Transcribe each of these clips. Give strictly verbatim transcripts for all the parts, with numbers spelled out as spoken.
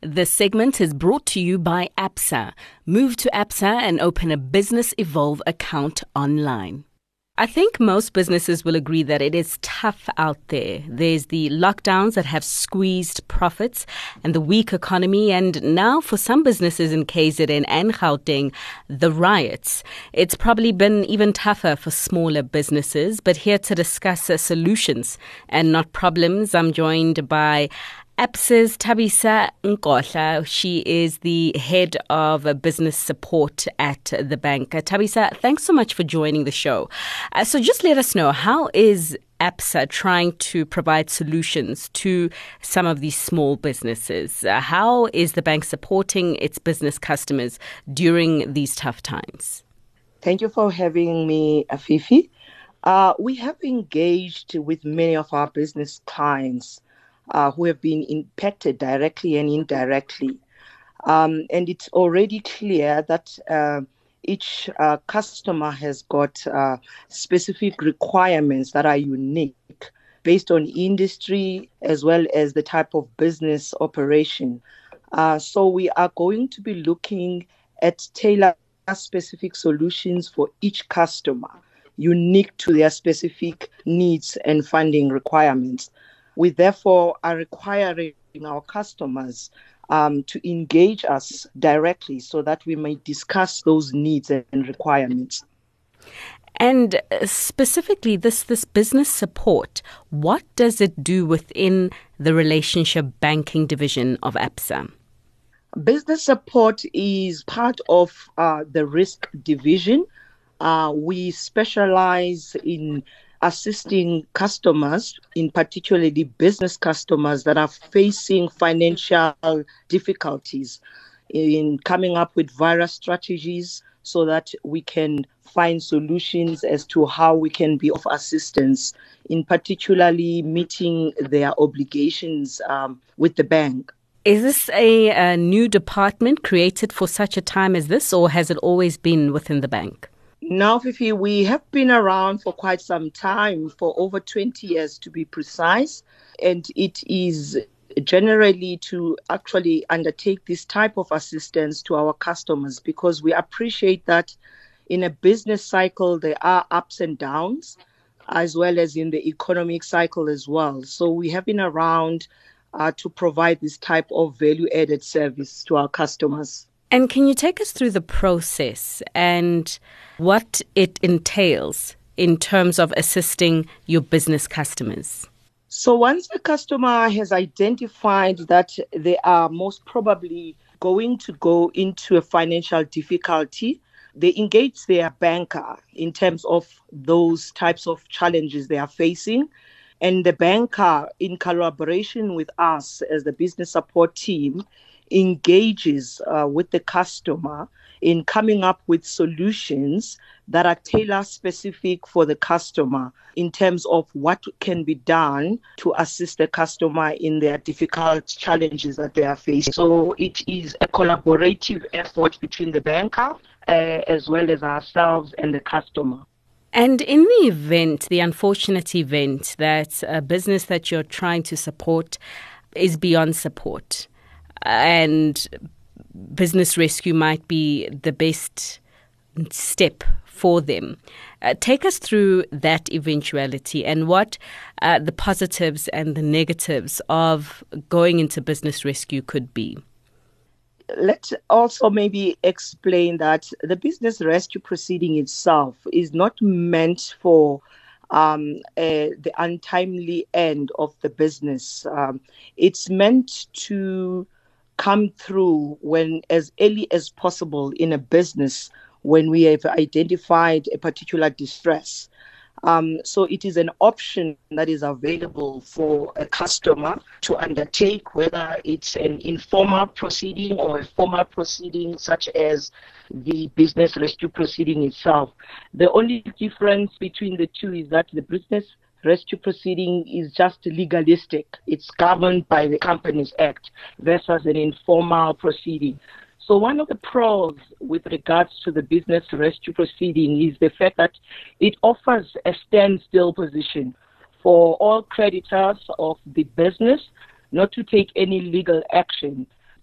This segment is brought to you by Absa. Move to Absa and open a Business Evolve account online. I think most businesses will agree that it is tough out there. There's the lockdowns that have squeezed profits and the weak economy, and now for some businesses in K Z N and Gauteng, the riots. It's probably been even tougher for smaller businesses, but here to discuss uh, solutions and not problems, I'm joined by Absa's Thabisa Nkohla. She is the head of uh, business support at uh, the bank. Uh, Thabisa, thanks so much for joining the show. Uh, so just let us know, how is Absa trying to provide solutions to some of these small businesses? Uh, how is the bank supporting its business customers during these tough times? Thank you for having me, Afifi. Uh, we have engaged with many of our business clients Uh, who have been impacted directly and indirectly. Um, and it's already clear that uh, each uh, customer has got uh, specific requirements that are unique based on industry as well as the type of business operation. Uh, so we are going to be looking at tailored specific solutions for each customer, unique to their specific needs and funding requirements. We therefore are requiring our customers um, to engage us directly so that we may discuss those needs and requirements. And specifically, this, this business support, what does it do within the relationship banking division of Absa? Business support is part of uh, the risk division. Uh, we specialize in assisting customers, in particularly business customers that are facing financial difficulties, in coming up with various strategies so that we can find solutions as to how we can be of assistance, in particularly meeting their obligations um, with the bank. Is this a, a new department created for such a time as this, or has it always been within the bank? Now, Fifi, we have been around for quite some time, for over twenty years to be precise, and it is generally to actually undertake this type of assistance to our customers, because we appreciate that in a business cycle there are ups and downs, as well as in the economic cycle as well. So we have been around uh, to provide this type of value-added service to our customers. And can you take us through the process and what it entails in terms of assisting your business customers? So once a customer has identified that they are most probably going to go into a financial difficulty, they engage their banker in terms of those types of challenges they are facing. And the banker, in collaboration with us as the business support team, engages uh, with the customer in coming up with solutions that are tailor specific for the customer in terms of what can be done to assist the customer in their difficult challenges that they are facing. So it is a collaborative effort between the banker uh, as well as ourselves and the customer. And in the event, the unfortunate event that a business that you're trying to support is beyond support, and business rescue might be the best step for them. Uh, take us through that eventuality and what uh, the positives and the negatives of going into business rescue could be. Let's also maybe explain that the business rescue proceeding itself is not meant for um, uh, the untimely end of the business. Um, it's meant to come through when as early as possible in a business when we have identified a particular distress. Um, so it is an option that is available for a customer to undertake, whether it's an informal proceeding or a formal proceeding, such as the business rescue proceeding itself. The only difference between the two is that the business rescue proceeding is just legalistic. It's governed by the Companies Act versus an informal proceeding. So one of the pros with regards to the business rescue proceeding is the fact that it offers a standstill position for all creditors of the business not to take any legal action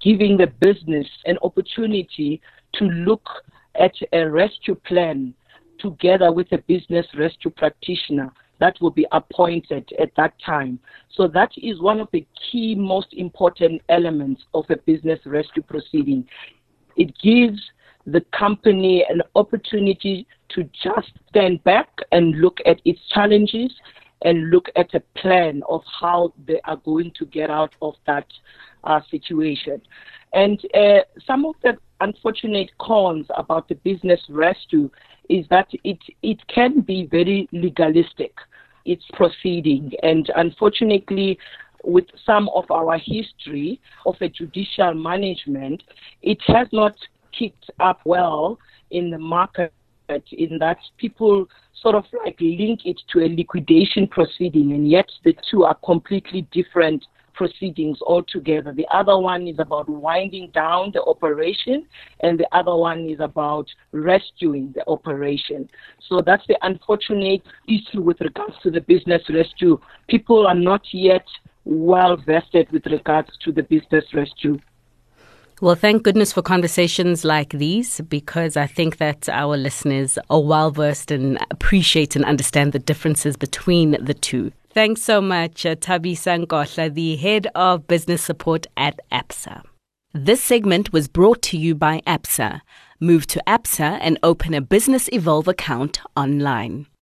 giving the business an opportunity to look at a rescue plan together with a business rescue practitioner that will be appointed at that time. So that is one of the key, most important elements of a business rescue proceeding. It gives the company an opportunity to just stand back and look at its challenges and look at a plan of how they are going to get out of that uh, situation. And uh, some of the unfortunate cons about the business rescue is that it, it can be very legalistic, its proceeding. And unfortunately, with some of our history of a judicial management, it has not kicked up well in the market, in that people sort of like link it to a liquidation proceeding, and yet the two are completely different proceedings altogether. The other one is about winding down the operation, and the other one is about rescuing the operation. So that's the unfortunate issue with regards to the business rescue. People are not yet well vested with regards to the business rescue. Well, thank goodness for conversations like these, because I think that our listeners are well versed and appreciate and understand the differences between the two. Thanks so much, uh, Thabisa Nkohla, the Head of Business Support at ABSA. This segment was brought to you by ABSA. Move to ABSA and open a Business Evolve account online.